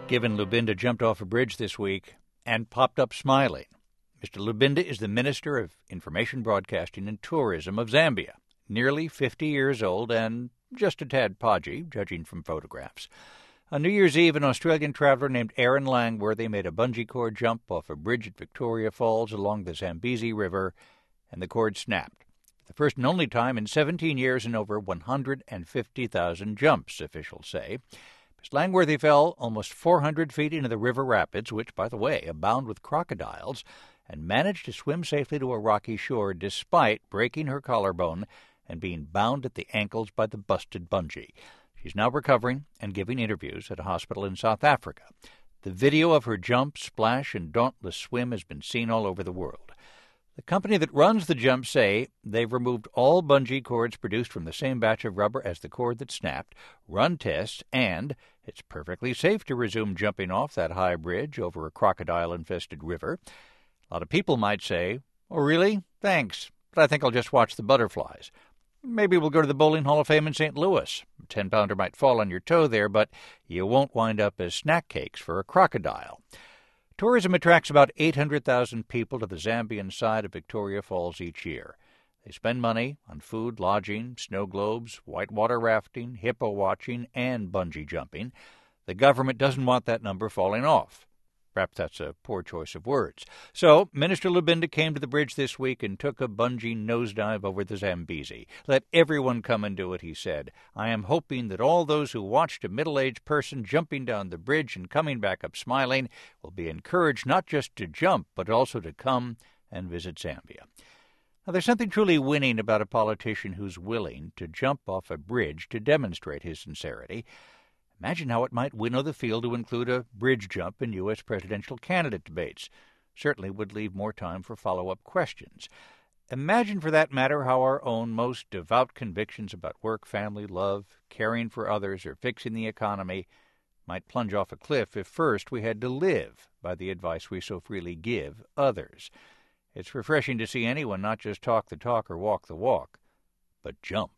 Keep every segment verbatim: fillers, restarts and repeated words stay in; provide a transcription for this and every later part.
Given Lubinda jumped off a bridge this week and popped up smiling. Mister Lubinda is the Minister of Information Broadcasting and Tourism of Zambia, nearly fifty years old and just a tad podgy, judging from photographs. On New Year's Eve, an Australian traveler named Aaron Langworthy made a bungee cord jump off a bridge at Victoria Falls along the Zambezi River, and the cord snapped. The first and only time in seventeen years and over one hundred fifty thousand jumps, officials say. Mister Langworthy fell almost four hundred feet into the river rapids, which, by the way, abound with crocodiles, and managed to swim safely to a rocky shore despite breaking her collarbone and being bound at the ankles by the busted bungee. She's now recovering and giving interviews at a hospital in South Africa. The video of her jump, splash, and dauntless swim has been seen all over the world. The company that runs the jump say they've removed all bungee cords produced from the same batch of rubber as the cord that snapped, run tests, and it's perfectly safe to resume jumping off that high bridge over a crocodile-infested river. A lot of people might say, "Oh, really? Thanks, but I think I'll just watch the butterflies." Maybe we'll go to the Bowling Hall of Fame in Saint Louis. A ten-pounder might fall on your toe there, but you won't wind up as snack cakes for a crocodile. Tourism attracts about eight hundred thousand people to the Zambian side of Victoria Falls each year. They spend money on food, lodging, snow globes, whitewater rafting, hippo watching, and bungee jumping. The government doesn't want that number falling off. Perhaps that's a poor choice of words. So, Minister Lubinda came to the bridge this week and took a bungee nosedive over the Zambezi. "Let everyone come and do it," he said. "I am hoping that all those who watched a middle-aged person jumping down the bridge and coming back up smiling will be encouraged not just to jump, but also to come and visit Zambia." Now, there's something truly winning about a politician who's willing to jump off a bridge to demonstrate his sincerity. Imagine how it might winnow the field to include a bridge jump in U S presidential candidate debates. Certainly would leave more time for follow-up questions. Imagine, for that matter, how our own most devout convictions about work, family, love, caring for others, or fixing the economy might plunge off a cliff if first we had to live by the advice we so freely give others. It's refreshing to see anyone not just talk the talk or walk the walk, but jump.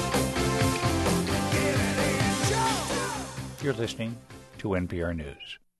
You're listening to N P R News.